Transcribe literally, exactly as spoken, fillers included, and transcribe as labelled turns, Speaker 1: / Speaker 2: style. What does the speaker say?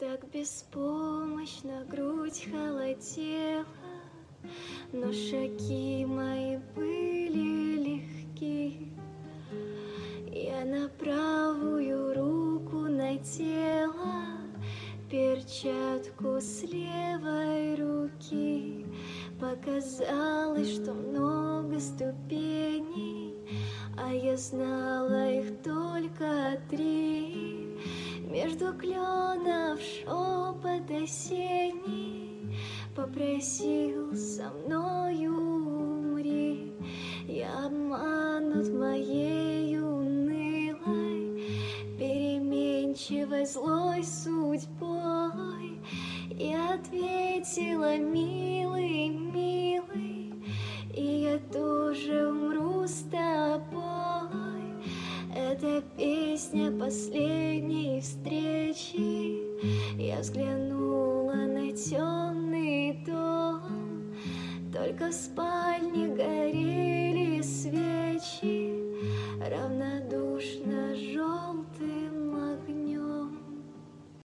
Speaker 1: Так беспомощно грудь холодела, но шаги мои были легки. Я на правую руку надела перчатку с левой руки. Показалось, что много ступеней, а я знала их только три. Между кленов шепот осенний попросил со мною умри. Я обманут моею унылой, переменчивой злой судьбой, и ответила: милый, милый, и я тоже умру с тобой. Это песня последней встречи. Я взглянула на темный дом, только в спальне горели свечи равнодушно желтым